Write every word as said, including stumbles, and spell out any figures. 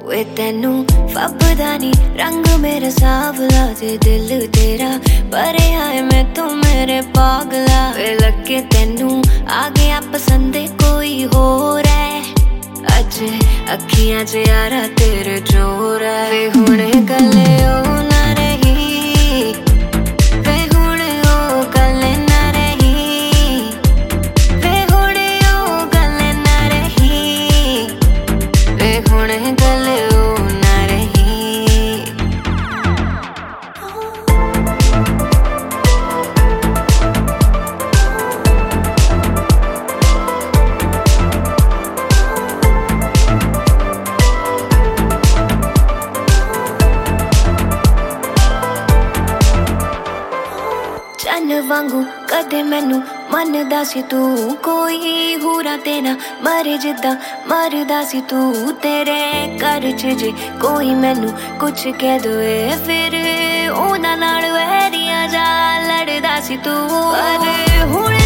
वे तेनू फबदा नी रंग मेरा सावला ते दिल तेरा परे आए मैं तो मेरे पागला वे लगे तेनू आ गया पसंद कोई होर है अज अखियां च यारा तेरे जोर है वे हुणे गले ओ ना रही वे हुणे ओ गले ना रही वे हुणे ओ गले ना रही वे हुणे गले ओ ना रही चन वांगू कदे मैनू मनदा सी तू कोई हूरा तेरा मरे जिदा मरदा सी तू तेरे घर च जे कोई मैनू कुछ कह दोए फिर ओना नाल वैरिया जा लड़दा सी तू पर हुण